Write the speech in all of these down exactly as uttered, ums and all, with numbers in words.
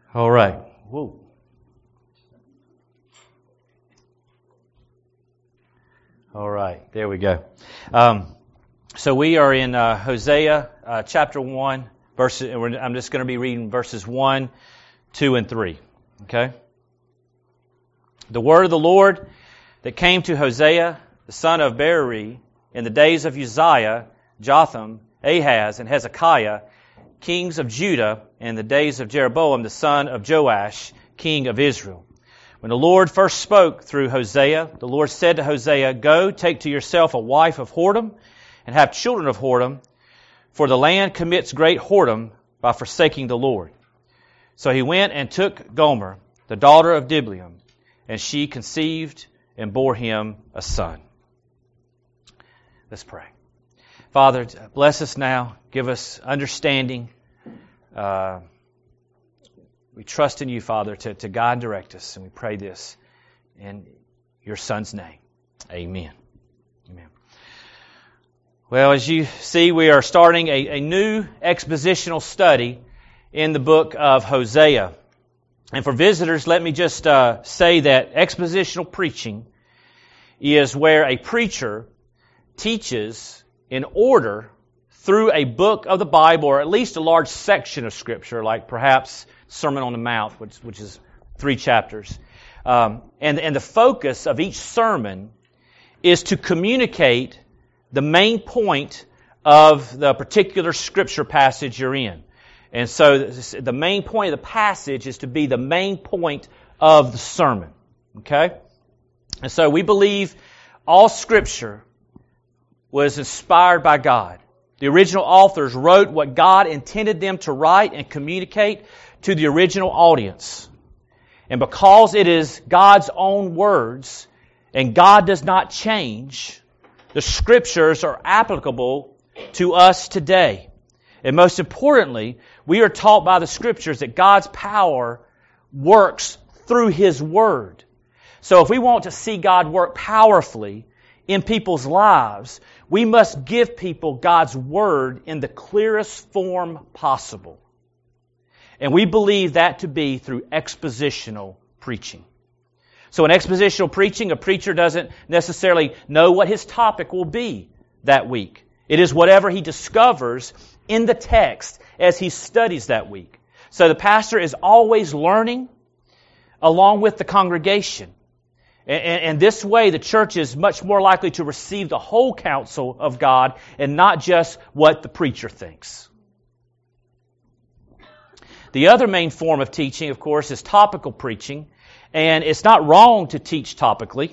All right. Whoa. All right. There we go. Um, so we are in uh, Hosea uh, chapter one, verses. And we're, I'm just going to be reading verses one, two, and three. Okay. The word of the Lord that came to Hosea, the son of Beeri, in the days of Uzziah, Jotham, Ahaz, and Hezekiah, kings of Judah, in the days of Jeroboam, the son of Joash, king of Israel. When the Lord first spoke through Hosea, the Lord said to Hosea, "Go, take to yourself a wife of whoredom, and have children of whoredom, for the land commits great whoredom by forsaking the Lord." So he went and took Gomer, the daughter of Diblaim, and she conceived and bore him a son. Let's pray. Father, bless us now. Give us understanding. Uh, we trust in you, Father, to, to guide and direct us. And we pray this in your Son's name. Amen. Amen. Well, as you see, we are starting a, a new expositional study in the book of Hosea. And for visitors, let me just uh, say that expositional preaching is where a preacher teaches in order through a book of the Bible, or at least a large section of Scripture, like perhaps Sermon on the Mount, which, which is three chapters. Um, and, and the focus of each sermon is to communicate the main point of the particular Scripture passage you're in. And so the main point of the passage is to be the main point of the sermon. Okay? And so we believe all Scripture was inspired by God. The original authors wrote what God intended them to write and communicate to the original audience. And because it is God's own words and God does not change, the Scriptures are applicable to us today. And most importantly, we are taught by the Scriptures that God's power works through His Word. So if we want to see God work powerfully in people's lives, we must give people God's Word in the clearest form possible. And we believe that to be through expositional preaching. So in expositional preaching, a preacher doesn't necessarily know what his topic will be that week. It is whatever he discovers in the text as he studies that week. So the pastor is always learning along with the congregation. And, and this way, the church is much more likely to receive the whole counsel of God and not just what the preacher thinks. The other main form of teaching, of course, is topical preaching. And it's not wrong to teach topically.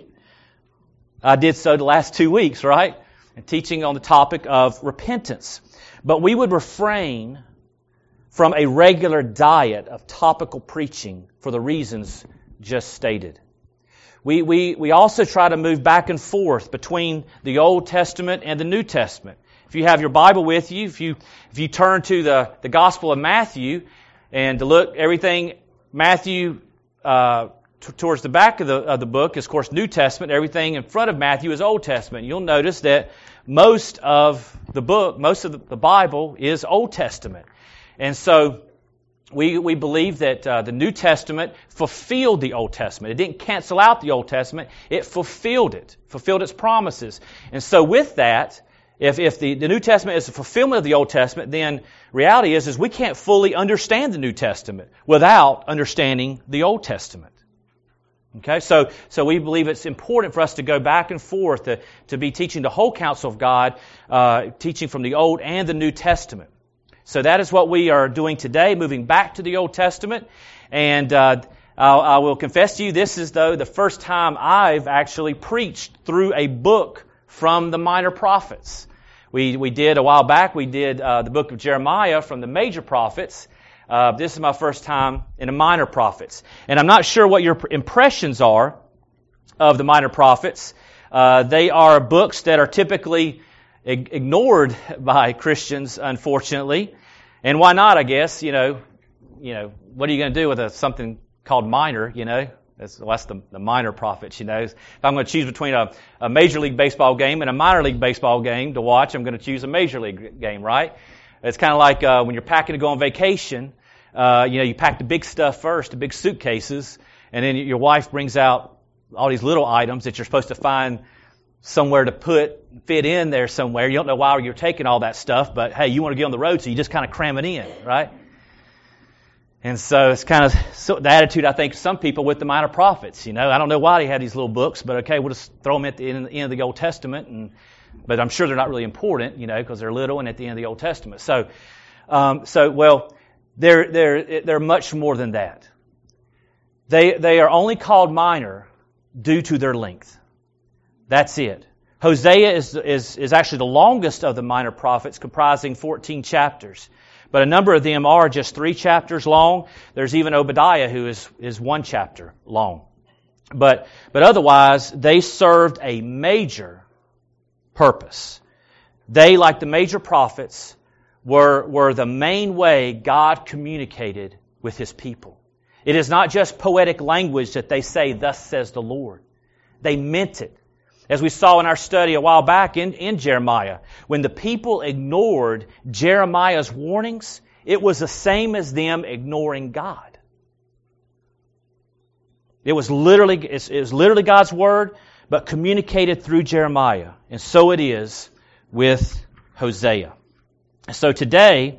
I did so the last two weeks, right? And teaching on the topic of repentance. But we would refrain from a regular diet of topical preaching for the reasons just stated. We, we, we also try to move back and forth between the Old Testament and the New Testament. If you have your Bible with you, if you, if you turn to the, the Gospel of Matthew and to look, everything Matthew, uh, t- towards the back of the, of the book is, of course, New Testament. Everything in front of Matthew is Old Testament. You'll notice that most of the book, most of the, the Bible is Old Testament. And so, We we believe that uh, the New Testament fulfilled the Old Testament. It didn't cancel out the Old Testament. It fulfilled it, fulfilled its promises. And so with that, if if the, the New Testament is a fulfillment of the Old Testament, then reality is, is we can't fully understand the New Testament without understanding the Old Testament. Okay, so so we believe it's important for us to go back and forth to, to be teaching the whole counsel of God, uh, teaching from the Old and the New Testament. So that is what we are doing today, moving back to the Old Testament. And uh, I'll, I will confess to you, this is, though, the first time I've actually preached through a book from the minor prophets. We we did, a while back, we did uh, the book of Jeremiah from the major prophets. Uh, this is my first time in the minor prophets. And I'm not sure what your impressions are of the minor prophets. Uh, they are books that are typically ignored by Christians, unfortunately. And why not, I guess? You know, you know, what are you going to do with a, something called minor, you know? That's, well, that's the, the minor prophets, you know. If I'm going to choose between a, a Major League Baseball game and a minor league baseball game to watch, I'm going to choose a Major League game, right? It's kind of like uh, when you're packing to go on vacation, uh, you know, you pack the big stuff first, the big suitcases, and then your wife brings out all these little items that you're supposed to find somewhere to put, fit in there somewhere. You don't know why you're taking all that stuff, but hey, you want to get on the road, so you just kind of cram it in, right? And so it's kind of so the attitude, I think, some people with the minor prophets. You know, I don't know why they had these little books, but okay, we'll just throw them at the end, the end of the Old Testament. And but I'm sure they're not really important, you know, because they're little and at the end of the Old Testament. So, um, so well, they're they're they're much more than that. They they are only called minor due to their length. That's it. Hosea is is is actually the longest of the minor prophets, comprising fourteen chapters. But a number of them are just three chapters long. There's even Obadiah, who is, is one chapter long. But, but otherwise, they served a major purpose. They, like the major prophets, were, were the main way God communicated with His people. It is not just poetic language that they say, "Thus says the Lord." They meant it. As we saw in our study a while back in, in Jeremiah, when the people ignored Jeremiah's warnings, it was the same as them ignoring God. It was literally, it was literally God's Word, but communicated through Jeremiah. And so it is with Hosea. So today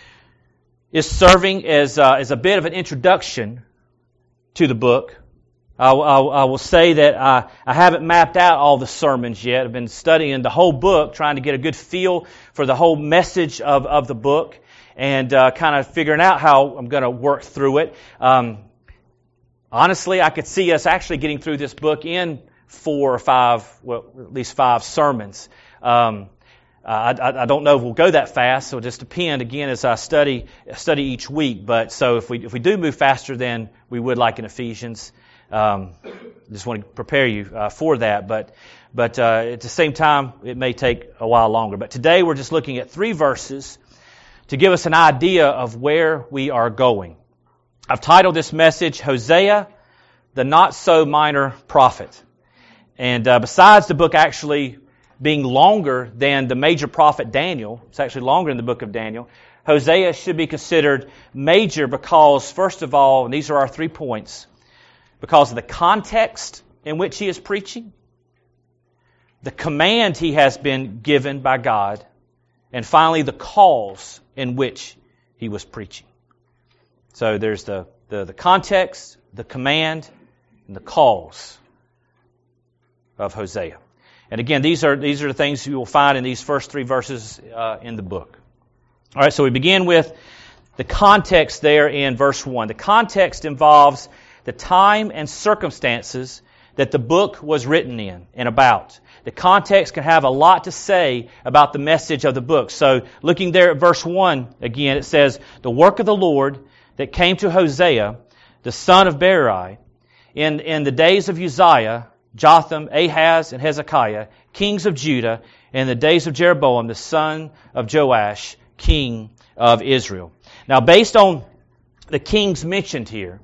is serving as, uh, as a bit of an introduction to the book. I, I, I will say that I, I haven't mapped out all the sermons yet. I've been studying the whole book, trying to get a good feel for the whole message of, of the book, and uh, kind of figuring out how I'm going to work through it. Um, honestly, I could see us actually getting through this book in four or five, well, at least five sermons. Um, I, I, I don't know if we'll go that fast, so it'll just depend, again, as I study study each week. But so if we if we do move faster than we would like in Ephesians, Um, just want to prepare you uh, for that, but but uh, at the same time, it may take a while longer. But today we're just looking at three verses to give us an idea of where we are going. I've titled this message, Hosea, the Not-So-Minor Prophet. And uh, besides the book actually being longer than the major prophet Daniel, it's actually longer than the book of Daniel, Hosea should be considered major because, first of all, and these are our three points, because of the context in which he is preaching, the command he has been given by God, and finally the cause in which he was preaching. So there's the, the, the context, the command, and the cause of Hosea. And again, these are these are the things you will find in these first three verses uh, in the book. All right, so we begin with the context there in verse one. The context involves the time and circumstances that the book was written in and about. The context can have a lot to say about the message of the book. So looking there at verse one, again, it says, "The work of the Lord that came to Hosea, the son of Beeri, in, in the days of Uzziah, Jotham, Ahaz, and Hezekiah, kings of Judah, in the days of Jeroboam, the son of Joash, king of Israel." Now, based on the kings mentioned here,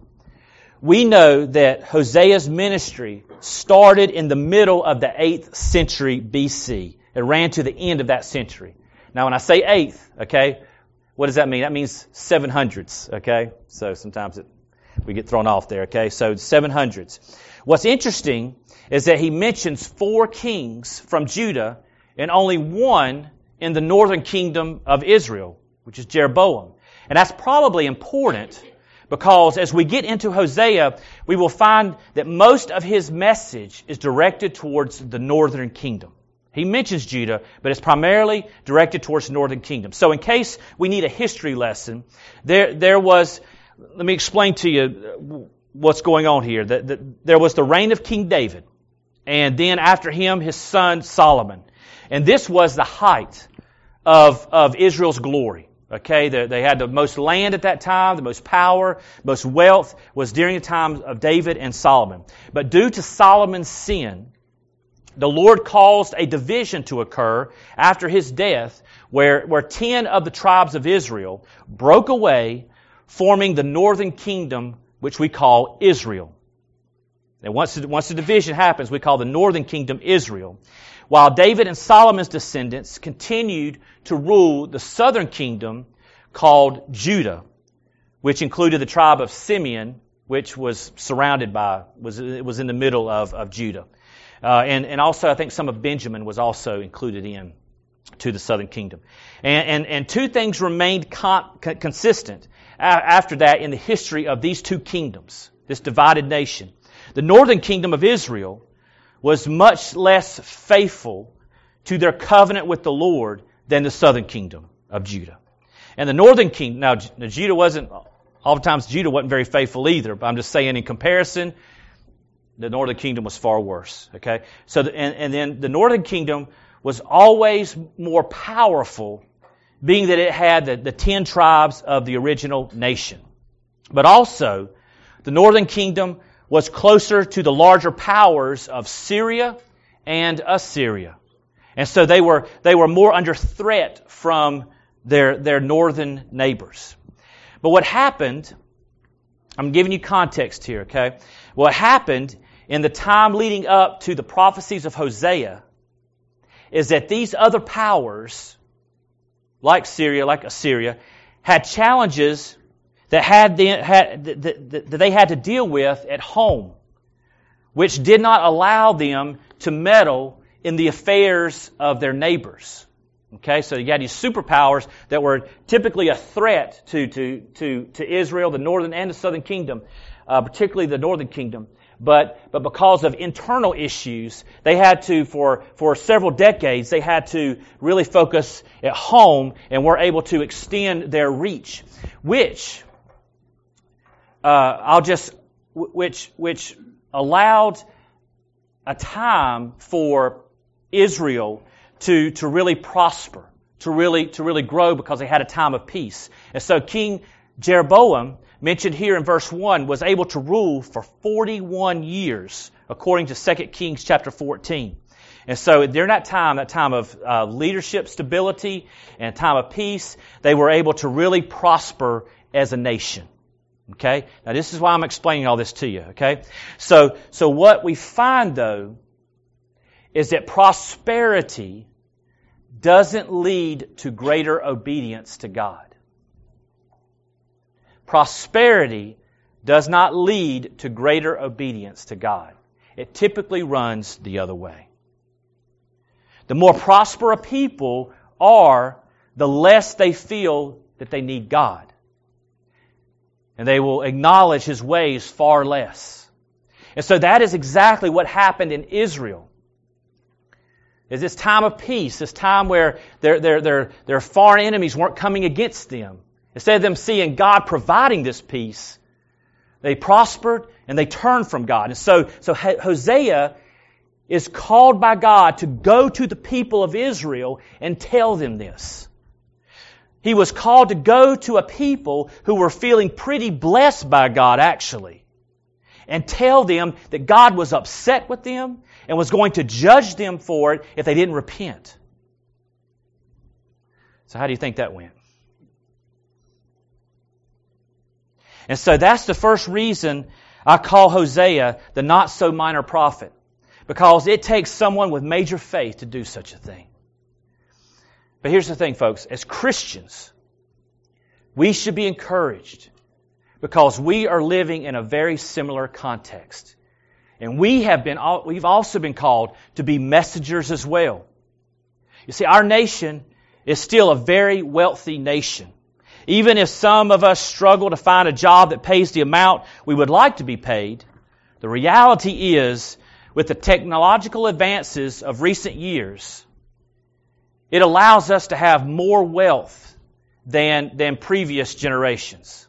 we know that Hosea's ministry started in the middle of the eighth century B C. It ran to the end of that century. Now, when I say eighth, okay, what does that mean? That means seven hundreds, okay? So sometimes it, we get thrown off there, okay? So seven hundreds. What's interesting is that he mentions four kings from Judah and only one in the northern kingdom of Israel, which is Jeroboam. And that's probably important because as we get into Hosea, we will find that most of his message is directed towards the northern kingdom. He mentions Judah, but it's primarily directed towards the northern kingdom. So in case we need a history lesson, there there was, let me explain to you what's going on here. The, the, there was the reign of King David, and then after him, his son Solomon. And this was the height of, of Israel's glory. Okay, they, they had the most land at that time, the most power, most wealth was during the time of David and Solomon. But due to Solomon's sin, the Lord caused a division to occur after his death where, where ten of the tribes of Israel broke away, forming the northern kingdom, which we call Israel. And once, once the division happens, we call the northern kingdom Israel. While David and Solomon's descendants continued to rule the southern kingdom called Judah, which included the tribe of Simeon, which was surrounded by, was it was in the middle of, of Judah. Uh, and, and also I think some of Benjamin was also included in to the southern kingdom. And, and, and two things remained con- consistent after that in the history of these two kingdoms, this divided nation. The northern kingdom of Israel was much less faithful to their covenant with the Lord than the southern kingdom of Judah. And the northern kingdom, now Judah wasn't, oftentimes Judah wasn't very faithful either, but I'm just saying in comparison, the northern kingdom was far worse. Okay, so the, and, and then the northern kingdom was always more powerful, being that it had the, the ten tribes of the original nation. But also, the northern kingdom was closer to the larger powers of Syria and Assyria. And so they were they were more under threat from their, their northern neighbors. But what happened, I'm giving you context here, okay? What happened in the time leading up to the prophecies of Hosea is that these other powers, like Syria, like Assyria, had challenges that had, the, had that, that they had to deal with at home, which did not allow them to meddle in the affairs of their neighbors. Okay, so you had these superpowers that were typically a threat to to to, to Israel, the northern and the southern kingdom, uh, particularly the northern kingdom. But but because of internal issues, they had to, for, for several decades, they had to really focus at home and were able to extend their reach, which uh, I'll just which which allowed a time for Israel to to really prosper, to really to really grow, because they had a time of peace. And so King Jeroboam, mentioned here in verse one, was able to rule for forty-one years, according to Second Kings chapter fourteen. And so during that time, that time of uh, leadership stability and time of peace, they were able to really prosper as a nation. Okay? Now this is why I'm explaining all this to you. Okay? So, so what we find though is that prosperity doesn't lead to greater obedience to God. Prosperity does not lead to greater obedience to God. It typically runs the other way. The more prosperous people are, the less they feel that they need God. And they will acknowledge His ways far less. And so that is exactly what happened in Israel. Is this time of peace, this time where their, their, their, their foreign enemies weren't coming against them. Instead of them seeing God providing this peace, they prospered and they turned from God. And so, so Hosea is called by God to go to the people of Israel and tell them this. He was called to go to a people who were feeling pretty blessed by God, actually, and tell them that God was upset with them and was going to judge them for it if they didn't repent. So how do you think that went? And so that's the first reason I call Hosea the not-so-minor prophet. Because it takes someone with major faith to do such a thing. But here's the thing, folks. As Christians, we should be encouraged because we are living in a very similar context. And we have been, we've also been called to be messengers as well. You see, our nation is still a very wealthy nation. Even if some of us struggle to find a job that pays the amount we would like to be paid, the reality is, with the technological advances of recent years, it allows us to have more wealth than, than previous generations.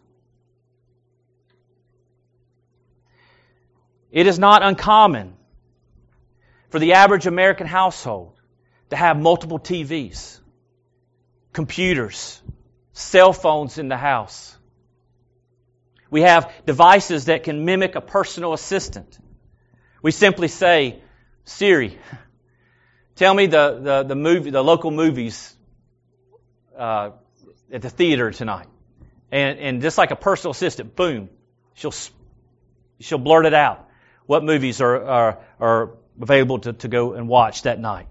It is not uncommon for the average American household to have multiple T Vs, computers, cell phones in the house. We have devices that can mimic a personal assistant. We simply say, Siri, tell me the, the, the movie, the local movies uh, at the theater tonight. And, and just like a personal assistant, boom, she'll she'll blurt it out. What movies are are, are available to, to go and watch that night?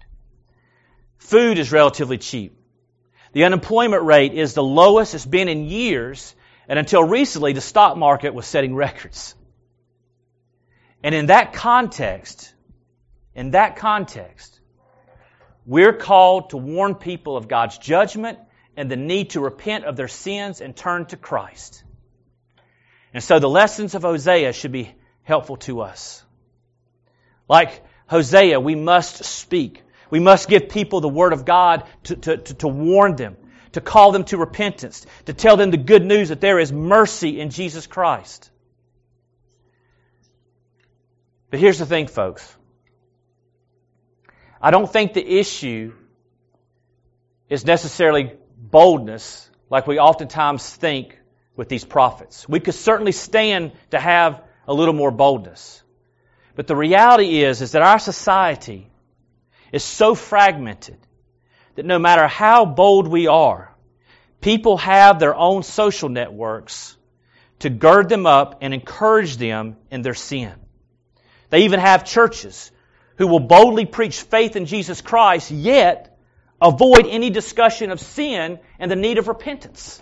Food is relatively cheap. The unemployment rate is the lowest it's been in years, And until recently, the stock market was setting records. And in that context, in that context, we're called to warn people of God's judgment and the need to repent of their sins and turn to Christ. And so the lessons of Hosea should be helpful to us. Like Hosea, we must speak. We must give people the Word of God to, to, to, to warn them, to call them to repentance, to tell them the good news that there is mercy in Jesus Christ. But here's the thing, folks. I don't think the issue is necessarily boldness like we oftentimes think with these prophets. We could certainly stand to have a little more boldness. But the reality is, is that our society is so fragmented that no matter how bold we are, people have their own social networks to gird them up and encourage them in their sin. They even have churches who will boldly preach faith in Jesus Christ, yet avoid any discussion of sin and the need of repentance.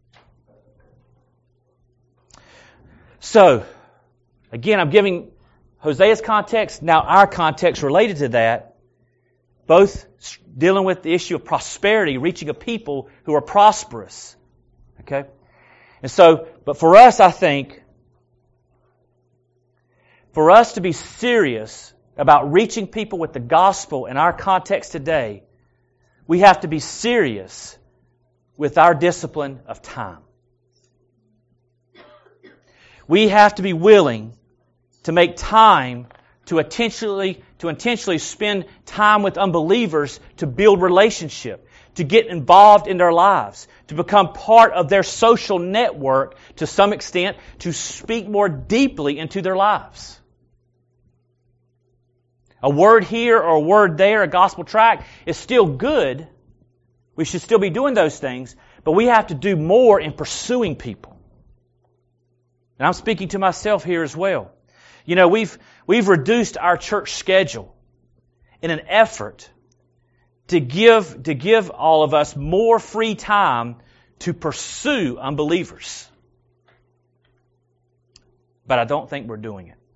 So, again, I'm giving Hosea's context, now our context related to that, both dealing with the issue of prosperity, reaching a people who are prosperous. Okay? And so, but for us, I think, for us to be serious about reaching people with the gospel in our context today, we have to be serious with our discipline of time. We have to be willing to make time to intentionally, to intentionally spend time with unbelievers to build relationship, to get involved in their lives, to become part of their social network to some extent, to speak more deeply into their lives. A word here or a word there, a gospel tract is still good. We should still be doing those things, but we have to do more in pursuing people. And I'm speaking to myself here as well. You know, we've we've reduced our church schedule in an effort to give to give all of us more free time to pursue unbelievers. But I don't think we're doing it.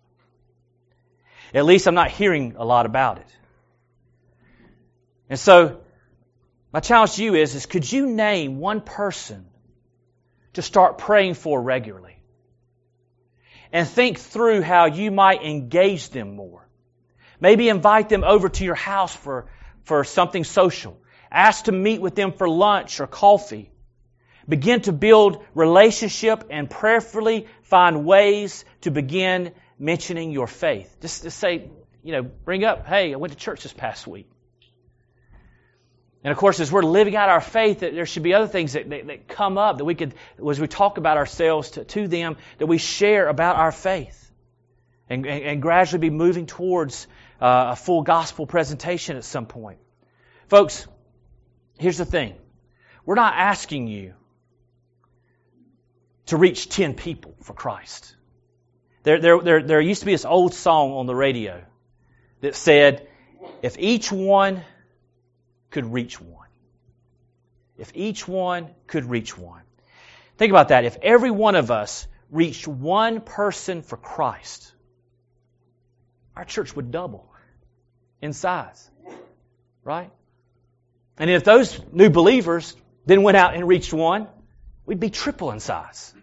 At least I'm not hearing a lot about it. And so, my challenge to you is, is could you name one person to start praying for regularly? And think through how you might engage them more. Maybe invite them over to your house for, for something social. Ask to meet with them for lunch or coffee. Begin to build relationship and prayerfully find ways to begin mentioning your faith. Just to say, you know, bring up, hey, I went to church this past week. And of course, as we're living out our faith, that there should be other things that, that, that come up that we could, as we talk about ourselves to, to them, that we share about our faith. And, and, and gradually be moving towards uh, a full gospel presentation at some point. Folks, here's the thing. We're not asking you to reach ten people for Christ. There, there, there, there used to be this old song on the radio that said, if each one could reach one. If each one could reach one. Think about that. If every one of us reached one person for Christ, our church would double in size. Right? And if those new believers then went out and reached one, we'd be triple in size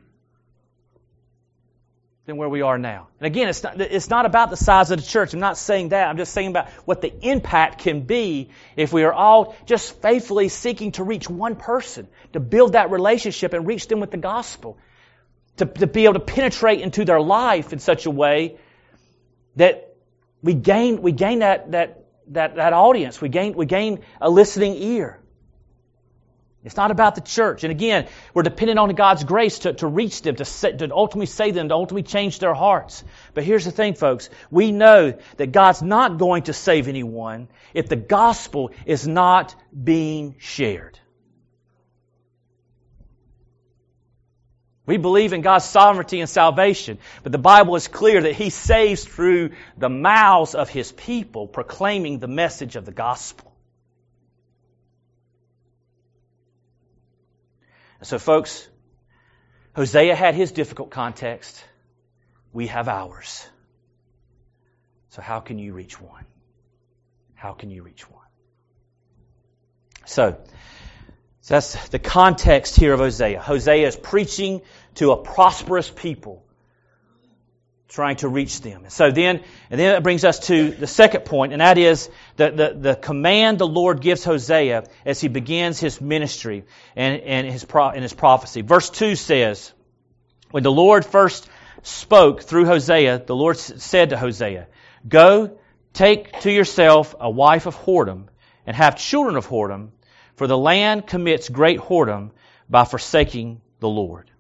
than where we are now. And again, it's not, it's not about the size of the church. I'm not saying that. I'm just saying about what the impact can be if we are all just faithfully seeking to reach one person, to build that relationship and reach them with the gospel, to, to be able to penetrate into their life in such a way that we gain we gain that that that, that audience. We gain we gain a listening ear. It's not about the church. And again, we're dependent on God's grace to, to reach them, to, say, to ultimately save them, to ultimately change their hearts. But here's the thing, folks. We know that God's not going to save anyone if the gospel is not being shared. We believe in God's sovereignty and salvation, but the Bible is clear that He saves through the mouths of His people proclaiming the message of the gospel. So folks, Hosea had his difficult context. We have ours. So how can you reach one? How can you reach one? So, so that's the context here of Hosea. Hosea is preaching to a prosperous people, trying to reach them. And so then, and then that brings us to the second point, and that is the, the, the command the Lord gives Hosea as he begins his ministry and, and his pro, and his prophecy. Verse two says, when the Lord first spoke through Hosea, the Lord said to Hosea, "Go, take to yourself a wife of whoredom, and have children of whoredom, for the land commits great whoredom by forsaking the Lord."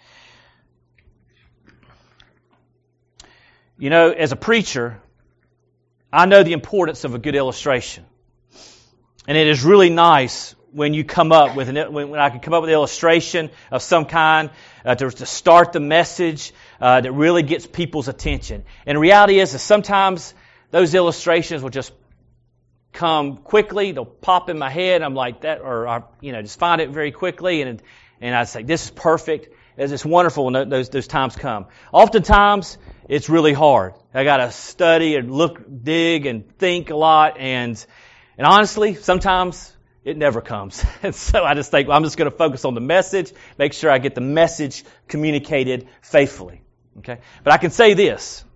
You know, as a preacher, I know the importance of a good illustration. And it is really nice when you come up with an, when I can come up with an illustration of some kind uh, to, to start the message uh, that really gets people's attention. And the reality is that sometimes those illustrations will just come quickly. They'll pop in my head. I'm like that, or I, you know, just find it very quickly, and and I say, "This is perfect." It's just wonderful when those those times come. Oftentimes, it's really hard. I got to study and look, dig, and think a lot, and and honestly, sometimes it never comes. And so I just think, well, I'm just going to focus on the message, make sure I get the message communicated faithfully. Okay, but I can say this: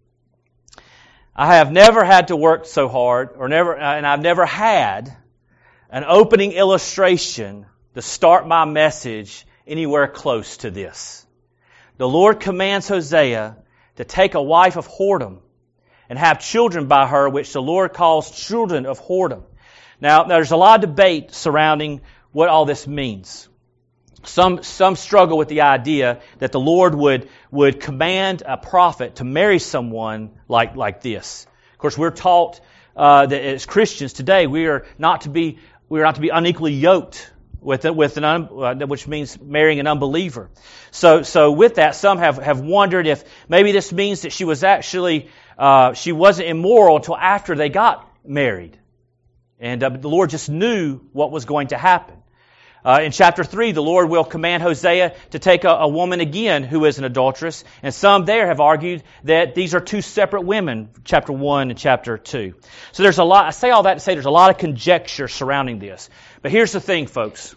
I have never had to work so hard, or never, and I've never had an opening illustration to start my message anywhere close to this. The Lord commands Hosea to take a wife of whoredom and have children by her, which the Lord calls children of whoredom. Now, there's a lot of debate surrounding what all this means. Some some struggle with the idea that the Lord would would command a prophet to marry someone like like this. Of course, we're taught uh, that as Christians today, we are not to be we are not to be unequally yoked with with an un, uh, which means marrying an unbeliever. So so with that, some have have wondered if maybe this means that she was actually uh, she wasn't immoral until after they got married, and uh, the Lord just knew what was going to happen. Uh, in chapter three, the Lord will command Hosea to take a, a woman again who is an adulteress, and some there have argued that these are two separate women, chapter one and chapter two. So there's a lot, I say all that to say there's a lot of conjecture surrounding this. But here's the thing, folks.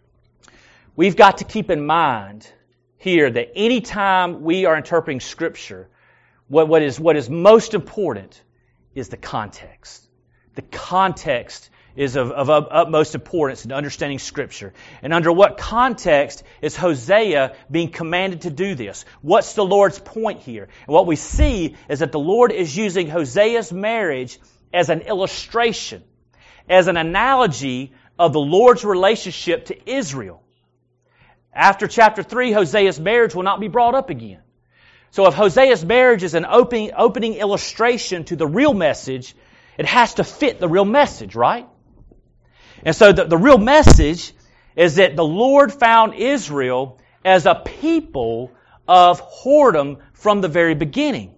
We've got to keep in mind here that any time we are interpreting Scripture, what, what is what is most important is the context. The context is of, of utmost importance in understanding Scripture. And under what context is Hosea being commanded to do this? What's the Lord's point here? And what we see is that the Lord is using Hosea's marriage as an illustration, as an analogy of the Lord's relationship to Israel. After chapter three, Hosea's marriage will not be brought up again. So if Hosea's marriage is an opening, opening illustration to the real message, it has to fit the real message, right? And so the, the real message is that the Lord found Israel as a people of whoredom from the very beginning.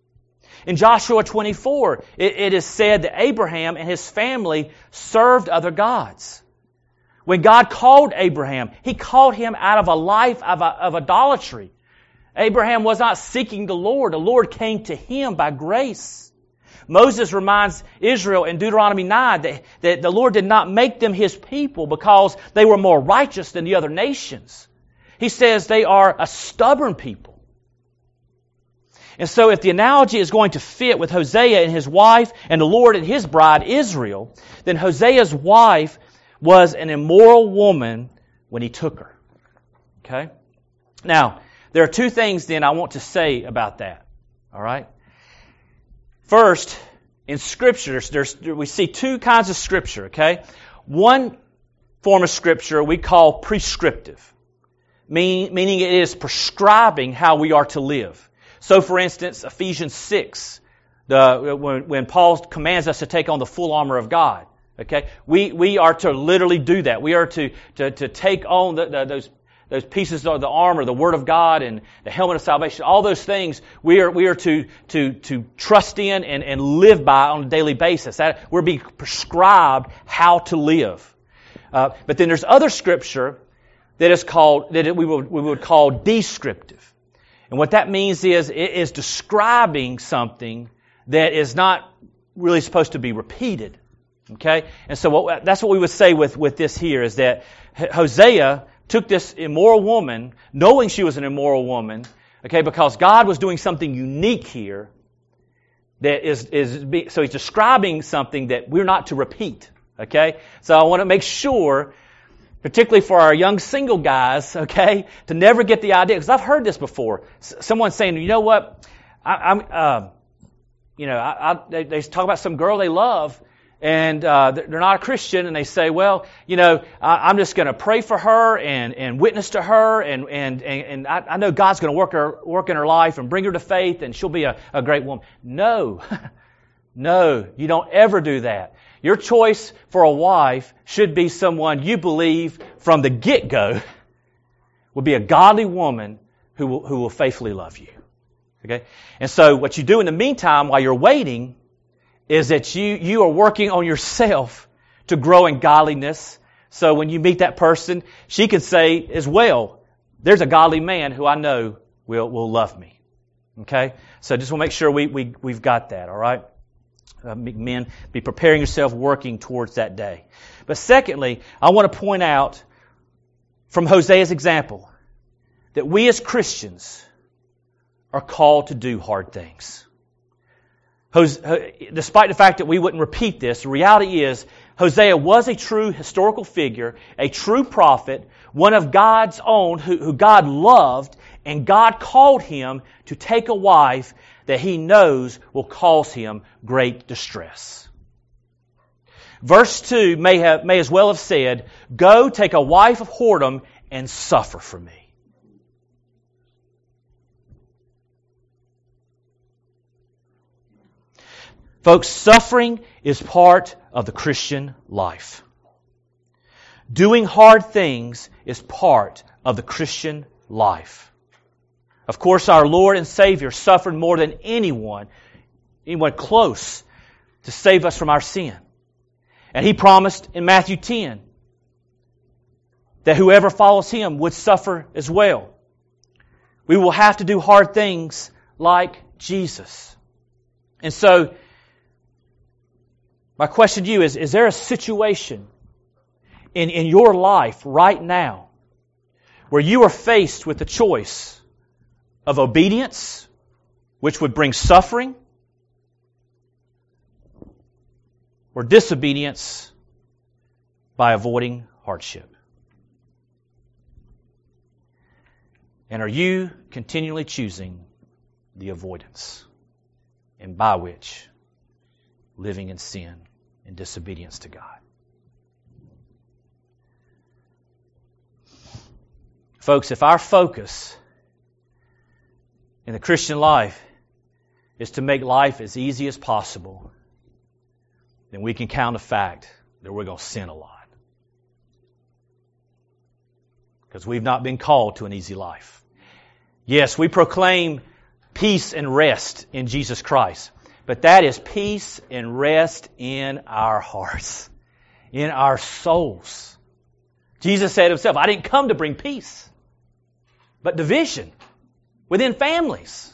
In Joshua twenty-four, it, it is said that Abraham and his family served other gods. When God called Abraham, He called him out of a life of, of idolatry. Abraham was not seeking the Lord. The Lord came to him by grace. Moses reminds Israel in Deuteronomy nine that, that the Lord did not make them His people because they were more righteous than the other nations. He says they are a stubborn people. And so if the analogy is going to fit with Hosea and his wife and the Lord and His bride Israel, then Hosea's wife was an immoral woman when he took her. Okay? Now, there are two things then I want to say about that. All right? First, in Scripture, there's, we see two kinds of Scripture, okay? One form of Scripture we call prescriptive, mean, meaning it is prescribing how we are to live. So, for instance, Ephesians six, the, when, when Paul commands us to take on the full armor of God, okay? We we are to literally do that. We are to to, to take on the, the, those Those pieces of the armor, the Word of God and the helmet of salvation, all those things we are we are to to to trust in and, and live by on a daily basis. That we're being prescribed how to live. Uh, but then there's other Scripture that is called, that we would, we would call descriptive. And what that means is, it is describing something that is not really supposed to be repeated. Okay? And so what, that's what we would say with, with this here, is that Hosea took this immoral woman, knowing she was an immoral woman, okay, because God was doing something unique here, that is, is, so He's describing something that we're not to repeat. Okay? So I want to make sure, particularly for our young single guys, okay, to never get the idea, because I've heard this before. S- someone saying, you know what, I, I'm, uh, you know, I, I, they, they talk about some girl they love, and uh, they're not a Christian, and they say, well, you know, I, I'm just going to pray for her and, and witness to her, and and and, and I, I know God's going to work her work in her life and bring her to faith, and she'll be a, a great woman. No, no, you don't ever do that. Your choice for a wife should be someone you believe from the get-go will be a godly woman who will, who will faithfully love you. Okay? And so what you do in the meantime while you're waiting is that you, you are working on yourself to grow in godliness. So when you meet that person, she can say as well, there's a godly man who I know will, will love me. Okay? So just want to make sure we, we, we've got that, all right? Uh, men, be preparing yourself, working towards that day. But secondly, I want to point out from Hosea's example that we as Christians are called to do hard things. Hosea, despite the fact that we wouldn't repeat this, the reality is Hosea was a true historical figure, a true prophet, one of God's own who, who God loved, and God called him to take a wife that he knows will cause him great distress. Verse two may have may as well have said, "Go take a wife of whoredom and suffer for me." Folks, suffering is part of the Christian life. Doing hard things is part of the Christian life. Of course, our Lord and Savior suffered more than anyone, anyone close to save us from our sin. And He promised in Matthew ten that whoever follows Him would suffer as well. We will have to do hard things like Jesus. And so, my question to you is, is there a situation in, in your life right now where you are faced with the choice of obedience, which would bring suffering, or disobedience by avoiding hardship? And are you continually choosing the avoidance, and by which living in sin and disobedience to God? Folks, if our focus in the Christian life is to make life as easy as possible, then we can count the fact that we're going to sin a lot. Because we've not been called to an easy life. Yes, we proclaim peace and rest in Jesus Christ. But that is peace and rest in our hearts, in our souls. Jesus said Himself, I didn't come to bring peace, but division within families.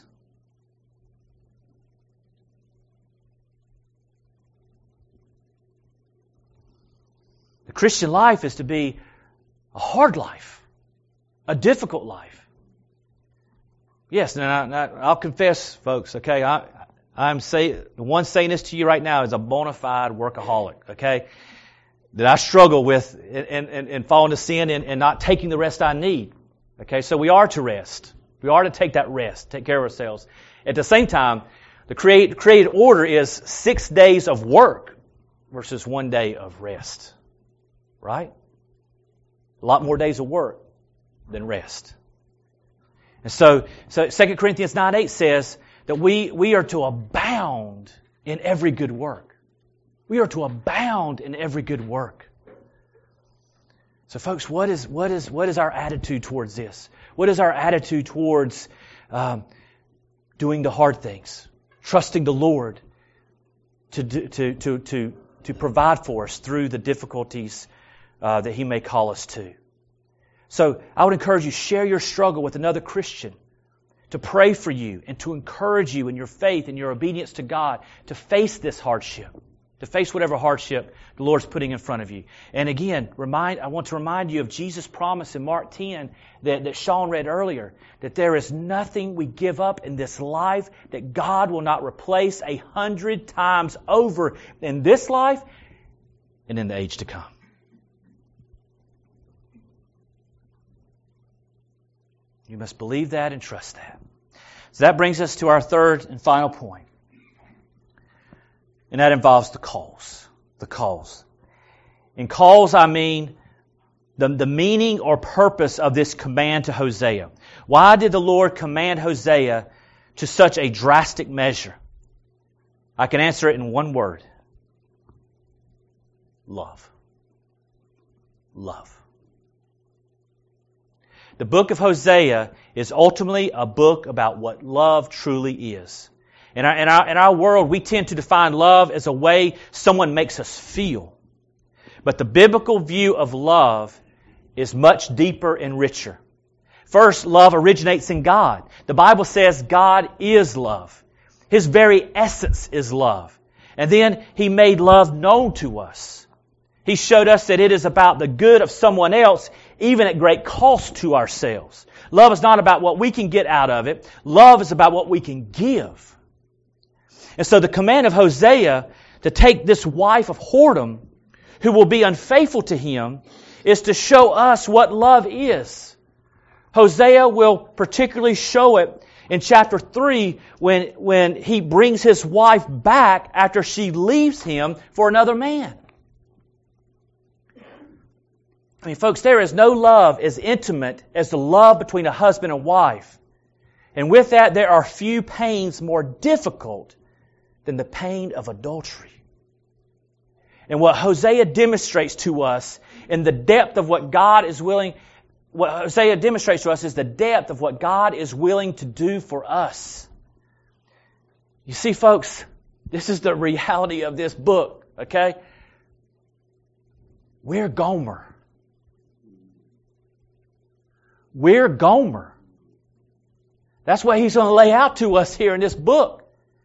The Christian life is to be a hard life, a difficult life. Yes, and I, I'll confess, folks, okay, I, I'm say, the one saying this to you right now is a bona fide workaholic, okay? That I struggle with and, and, and falling to sin and, and not taking the rest I need. Okay, so we are to rest. We are to take that rest, take care of ourselves. At the same time, the create, created order is six days of work versus one day of rest. Right? A lot more days of work than rest. And so, so Second Corinthians nine eight says that we, we are to abound in every good work. We are to abound in every good work. So folks, what is, what is, what is our attitude towards this? What is our attitude towards um, doing the hard things? Trusting the Lord to, do, to, to, to, to provide for us through the difficulties uh, that He may call us to. So I would encourage you, share your struggle with another Christian, to pray for you and to encourage you in your faith and your obedience to God to face this hardship, to face whatever hardship the Lord's putting in front of you. And again, remind I want to remind you of Jesus' promise in Mark ten that, that Sean read earlier, that there is nothing we give up in this life that God will not replace a hundred times over in this life and in the age to come. You must believe that and trust that. So that brings us to our third and final point. And that involves the cause. The cause. In cause, I mean the, the meaning or purpose of this command to Hosea. Why did the Lord command Hosea to such a drastic measure? I can answer it in one word. Love. Love. The book of Hosea is ultimately a book about what love truly is. In our, in our, in our world, we tend to define love as a way someone makes us feel. But the biblical view of love is much deeper and richer. First, love originates in God. The Bible says God is love. His very essence is love. And then He made love known to us. He showed us that it is about the good of someone else, even at great cost to ourselves. Love is not about what we can get out of it. Love is about what we can give. And so the command of Hosea to take this wife of whoredom, who will be unfaithful to him, is to show us what love is. Hosea will particularly show it in chapter three when, when he brings his wife back after she leaves him for another man. I mean, folks, there is no love as intimate as the love between a husband and wife. And with that, there are few pains more difficult than the pain of adultery. And what Hosea demonstrates to us in the depth of what God is willing, what Hosea demonstrates to us is the depth of what God is willing to do for us. You see, folks, this is the reality of this book, okay? We're Gomer. We're Gomer. That's what he's going to lay out to us here in this book.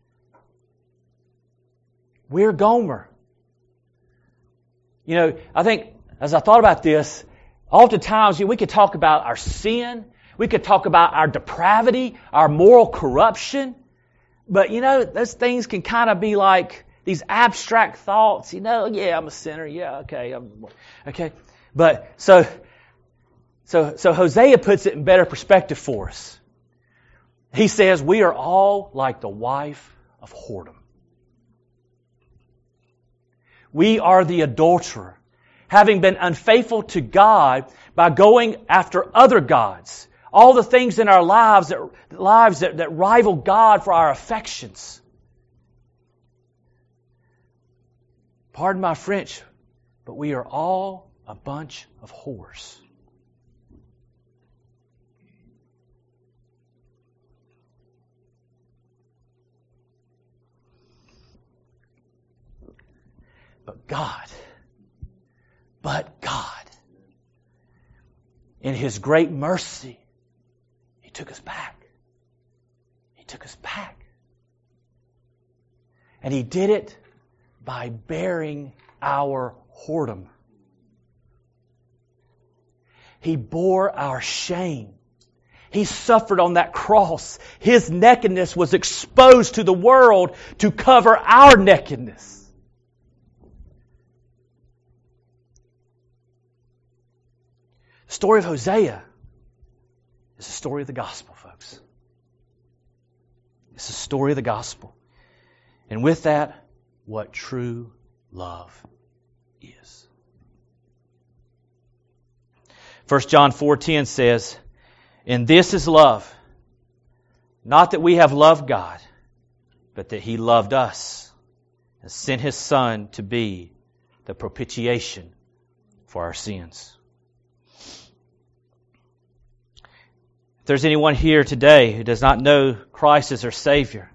We're Gomer. You know, I think as I thought about this, oftentimes you know, we could talk about our sin. We could talk about our depravity, our moral corruption. But, you know, those things can kind of be like these abstract thoughts. You know, yeah, I'm a sinner. Yeah, okay. I'm, okay. But so... So, so Hosea puts it in better perspective for us. He says, we are all like the wife of whoredom. We are the adulterer, having been unfaithful to God by going after other gods. All the things in our lives that, lives that, that rival God for our affections. Pardon my French, but we are all a bunch of whores. But God, but God, in His great mercy, He took us back. He took us back. And He did it by bearing our whoredom. He bore our shame. He suffered on that cross. His nakedness was exposed to the world to cover our nakedness. The story of Hosea is the story of the gospel, folks. It's the story of the gospel. And with that, what true love is. First John four ten says, "And this is love, not that we have loved God, but that He loved us and sent His Son to be the propitiation for our sins." If there's anyone here today who does not know Christ as their Savior,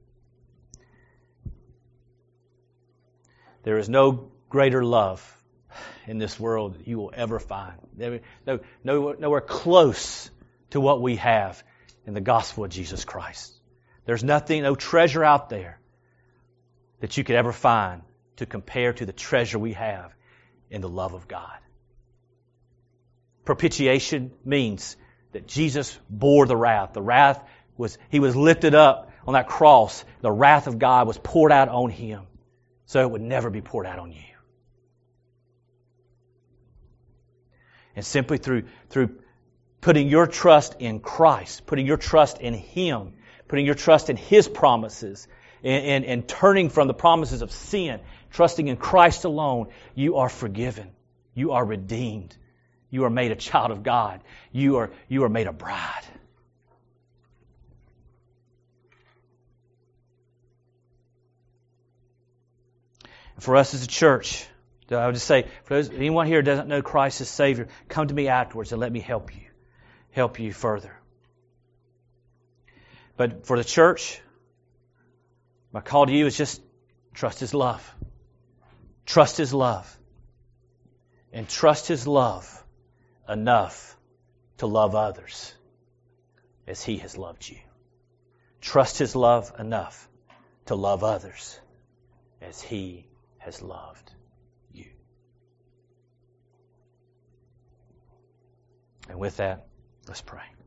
there is no greater love in this world that you will ever find. No, no, nowhere close to what we have in the gospel of Jesus Christ. There's nothing, no treasure out there that you could ever find to compare to the treasure we have in the love of God. Propitiation means that Jesus bore the wrath. The wrath was, He was lifted up on that cross. The wrath of God was poured out on Him, so it would never be poured out on you. And simply through, through putting your trust in Christ, putting your trust in Him, putting your trust in His promises, and, and, and turning from the promises of sin, trusting in Christ alone, you are forgiven. You are redeemed. You are made a child of God. You are, you are made a bride. For us as a church, I would just say, for those, anyone here who doesn't know Christ as Savior, come to me afterwards and let me help you. Help you further. But for the church, my call to you is just trust His love. Trust His love. And trust His love enough to love others as He has loved you. Trust His love enough to love others as He has loved you. And with that, let's pray.